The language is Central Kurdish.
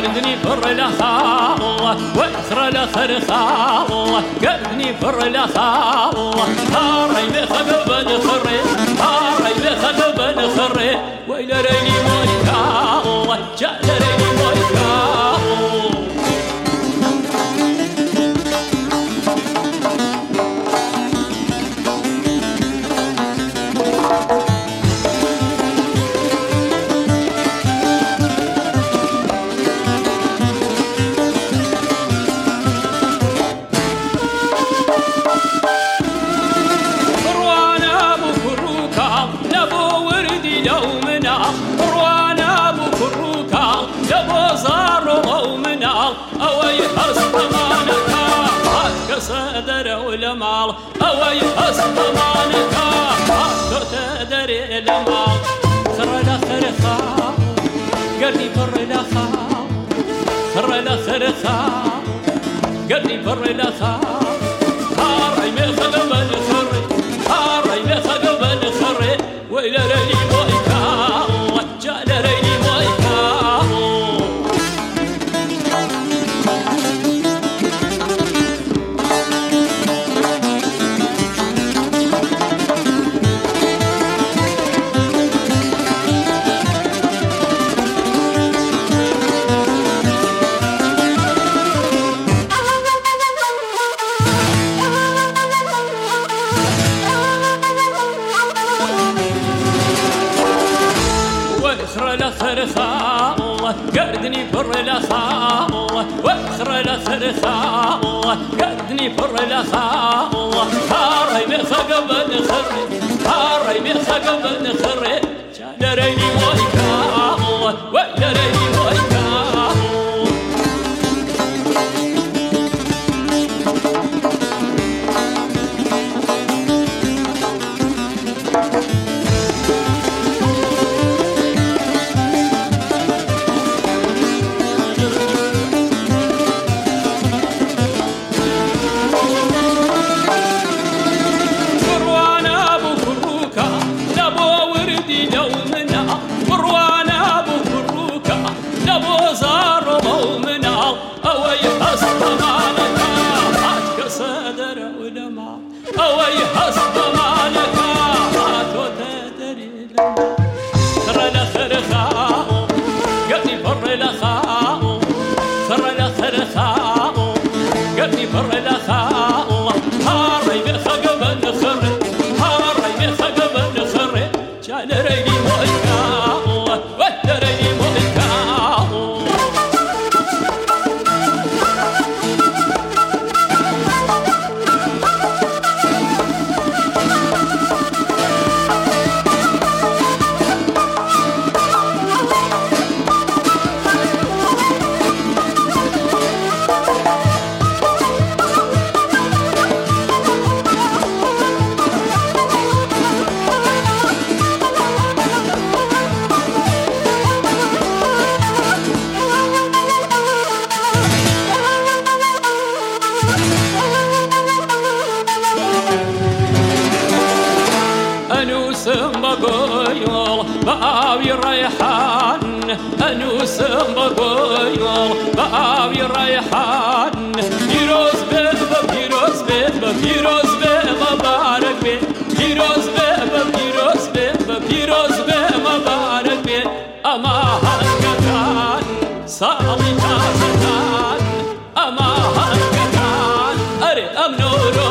قردني فر لخالة وإخر لخر خالة قردني فر لخالة هاري بخدب نخري هاري بخدب نخري وإلى ريني مويكالة جاء ريني مويكالة صدر والمال أوي أصطمانك هاتو تدري المال خر الأخر خال قلبي بر الأخال خر الأخر خال قلبي بر الأخال هاري مخدب الخري هاري مخدب الخري وإلى ريني مويكال جاء لريني مويكال الأخر خالة قردني فر لخالة وأخر الأخر خالة قردني فر لخالة هاري بخقب نخري هاري بخقب نخري جال ريني مويكالة وإلى ريني مويكالة أوي حسب مالك هاتو تدري خر الأخر خال قلبي فر الأخال خر الأخر خال قلبي فر الأخال هاري بخقب النخري هاري بخقب النخري جال ريني مويكال وإلى ريني مويكال بقويل بقاوي ريحان أنوس بقويل بقاوي ريحان فيروز بيب فيروز بيب فيروز بيب بارك بي فيروز بيب فيروز بيب فيروز بيب بارك بي أما هنكتان صالي كازتان أما هنكتان أري أمنور